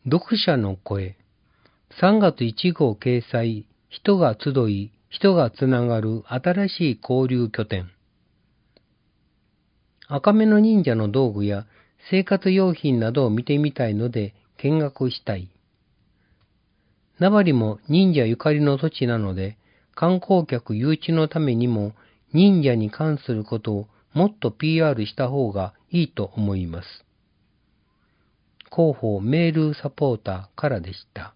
読者の声。3月1号掲載。人が集い、人がつながる新しい交流拠点。赤目の忍者の道具や生活用品などを見てみたいので見学したい。名張も忍者ゆかりの土地なので、観光客誘致のためにも忍者に関することをもっと PR した方がいいと思います。広報メールサポーターからでした。